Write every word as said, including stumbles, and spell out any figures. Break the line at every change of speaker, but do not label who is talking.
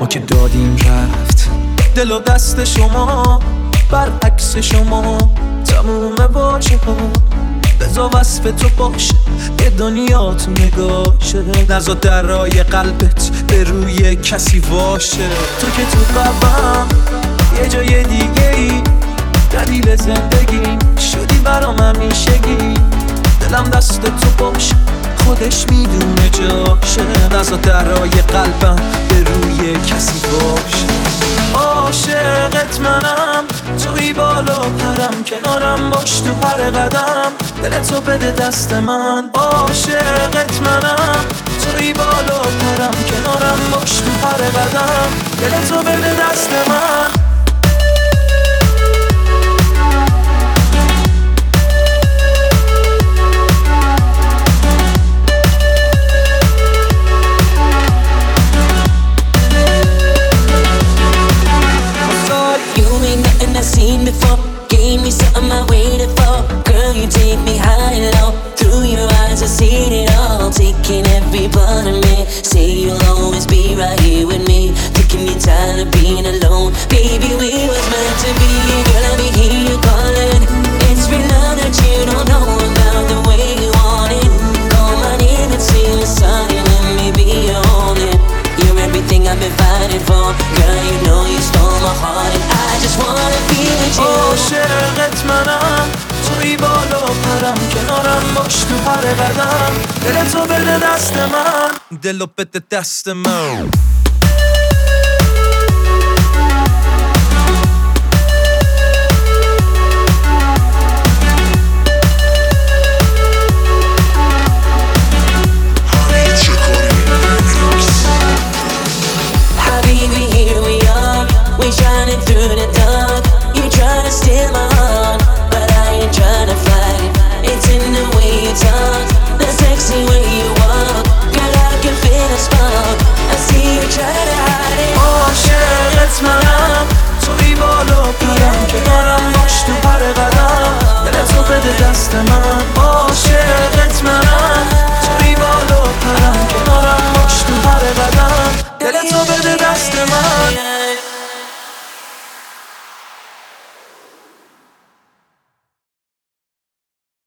که دادیم رفت دل و دست شما، برعکس شما تموم واژه ها بذار وصف تو باشه، یه دنیا تو نگاشه، نزا درای قلبت به روی کسی واشه. تو که تو قلبم یه جای دیگه ای، دلیل زندگی شدی برام همیشگی، دلم دست تو باشه خودش میدونه جاشه، نزا درای قلبم به روی کسی باشه. عاشقت منم، توی بالا پرم، کنارم باش تو هر قدم، دلتو بده دست من. عاشقت منم، توی بالا پرم، کنارم باش تو هر قدم، دلتو بده دست من.
Seen before, gave me something I waited for. Girl, you take me high and low. Through your eyes I seen it all, taking every part of me. Say you'll always be right here with me, taking me tired of being alone. Baby, we was meant to be. Girl, I be hear you calling. It's real love that you don't know about, the way you want it. Call my name and say you're sorry, let me be your only. You're everything I've been fighting for. Girl, you know you stole my heart and I just wanna be with you.
عاشقت منم، توی بالا پرم، کنارم باش تو هر قدم، دلتو بده دست من، دلو بده دست من.